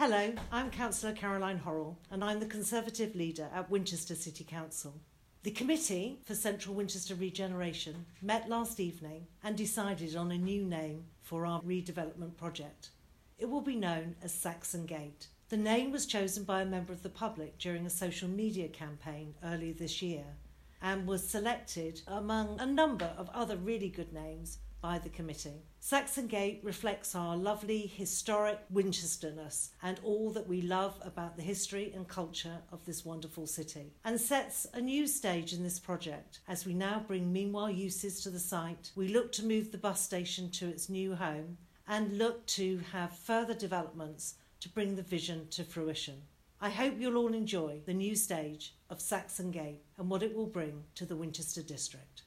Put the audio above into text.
Hello, I'm Councillor Caroline Horrell and I'm the Conservative leader at Winchester City Council. The Committee for Central Winchester Regeneration met last evening and decided on a new name for our redevelopment project. It will be known as Saxon Gate. The name was chosen by a member of the public during a social media campaign earlier this year and was selected among a number of other really good names by the committee. Saxon Gate reflects our lovely historic Winchesterness and all that we love about the history and culture of this wonderful city, and sets a new stage in this project. As we now bring meanwhile uses to the site, we look to move the bus station to its new home and look to have further developments to bring the vision to fruition. I hope you'll all enjoy the new stage of Saxon Gate and what it will bring to the Winchester district.